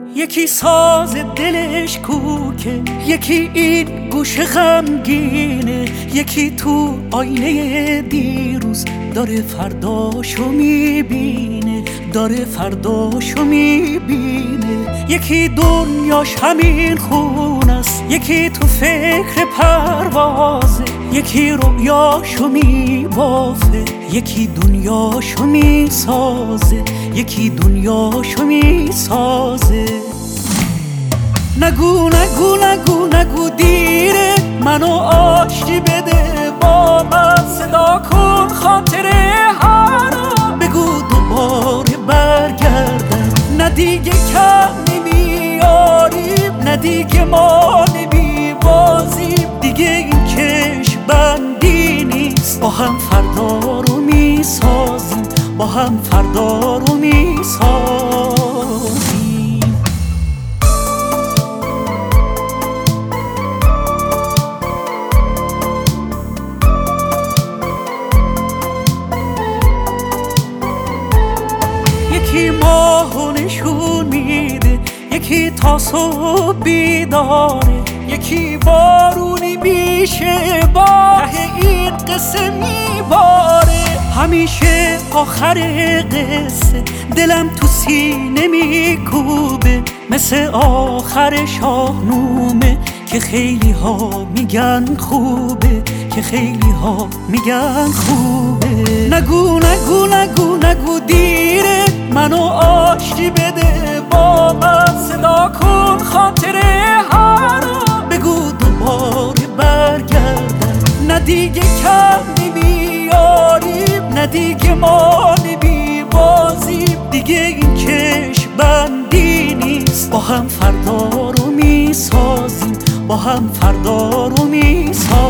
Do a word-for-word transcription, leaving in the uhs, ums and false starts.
یکی ساز دلش کوکه، یکی این گوش غمگینه، یکی تو آینه دیروز داره فرداشو میبینه، داره فرداشو میبینه. یکی دنیاش همین خونه است، یکی تو فکر پروازه، یکی رویاشو میبافه، یکی دنیاشو میسازه، یکی دنیاشو میسازه. نگو نگو نگو نگو دیره، منو آشتی بده با من، صدا کن خاطره هارا، بگو دوباره برگردم. نه دیگه کم نمیاریم، نه دیگه ما نمیبازیم، دیگه این کش بندی نیست. با هم فردا رو میسازیم، با هم فردا رو میسازیم. یکی ماهو نشون میده، یکی تا صبح بیداره، یکی بارونی میشه با ته این قصه میباره. همیشه آخر قصه دلم تو سینه میکوبه، مثل آخر شاهنامه که خیلی ها میگن خوبه، که خیلی ها میگن خوبه. نگو نگو نگو نگو دیره، منو آشتی بده با من، صدا کن خاطره هارا، بگو دوباره برگردم. نه دیگه کم نمیاریم، نه دیگه ما نمیبازیم، دیگه این کش بندی نیست. با هم فردا رو میسازیم، با هم فردا رو میسازیم.